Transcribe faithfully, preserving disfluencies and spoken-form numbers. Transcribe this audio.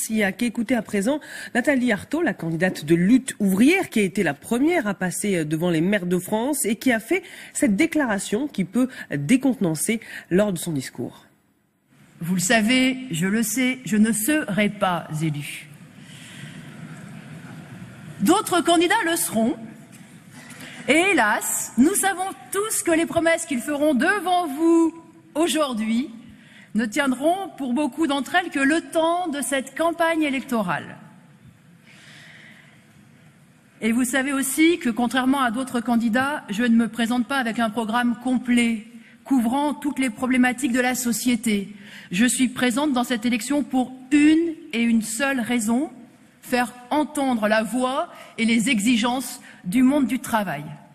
Il y a qu'à écouter à présent Nathalie Arthaud, la candidate de Lutte ouvrière, qui a été la première à passer devant les maires de France et qui a fait cette déclaration qui peut décontenancer lors de son discours. Vous le savez, je le sais, je ne serai pas élu. D'autres candidats le seront. Et hélas, nous savons tous que les promesses qu'ils feront devant vous aujourd'hui ne tiendront pour beaucoup d'entre elles que le temps de cette campagne électorale. Et vous savez aussi que, contrairement à d'autres candidats, je ne me présente pas avec un programme complet, couvrant toutes les problématiques de la société. Je suis présente dans cette élection pour une et une seule raison, faire entendre la voix et les exigences du monde du travail.